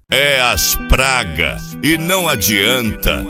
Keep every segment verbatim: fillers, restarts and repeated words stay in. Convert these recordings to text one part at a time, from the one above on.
É as pragas e não adianta.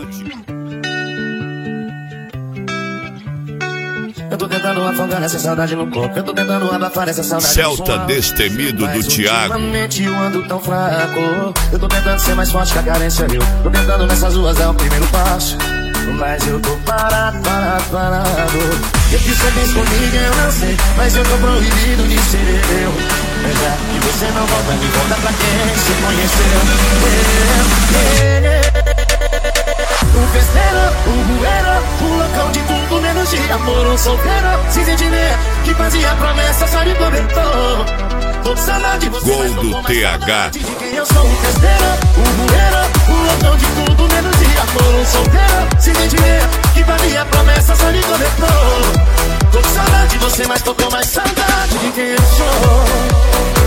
Eu tô tentando afogar essa saudade no corpo. Eu tô tentando abafar essa saudade. Celta destemido do Thiago. Ultimamente eu ando tão fraco. Eu tô tentando ser mais forte que a carência, viu? Tô tentando nessas ruas dar o primeiro passo, mas eu tô parado, parado, parado. Eu quis ser bem comigo, eu não sei, mas eu tô proibido de ser eu. É já que você não volta, me conta pra quem você conheceu. Eu, eu, eu. O festeiro, o bueiro, o loucão de tudo menos de amor. Um solteiro, sem sentimento, que fazia promessa, só me comentou. Tô com saudade de você, Gol do T H. de quem eu sou. O festeiro, o bueiro, o loucão de tudo menos de amor. Um solteiro, sem sentimento, que fazia promessa, só me comentou. Tô com saudade de você, mas tô com mais saudade de quem eu sou.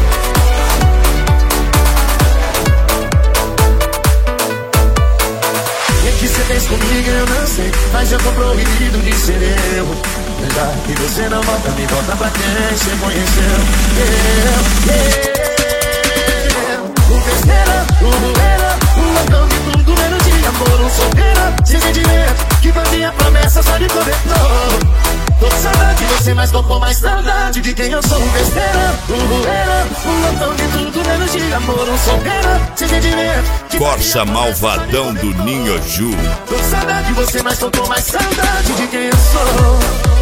O que você fez comigo eu não sei, mas eu tô proibido de ser eu. Já que você não volta, me volta pra quem você conheceu. Eu, eu, o festeiro, o bueiro, o loucão de tudo menos de amor. Um solteiro, sem sentimento, que fazia promessa, só de cobertor. Tô com saudade de você, mas tô com mais saudade de quem eu sou. O festeiro, o bueiro, o loucão de tudo menos de amor. Um solteiro, sem sentimento. Corsa malvadão do Ninho Ju. Tô com saudade de você, mas tô com mais saudade de quem eu sou.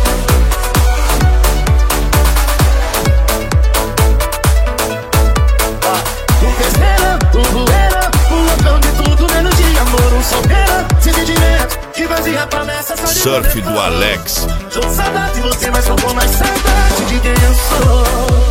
O festeiro, o bueiro, o loucão de tudo menos de amor. Um solteiro, sem sentimento, que fazia promessa, só de Surf do Alex. tô com saudade de você, mas tô com mais saudade de quem eu sou.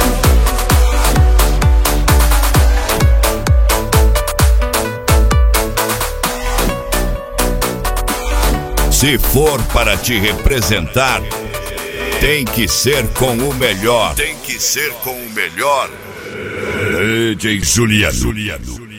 Se for para te representar, tem que ser com o melhor. Tem que ser com o melhor. D J Juliano.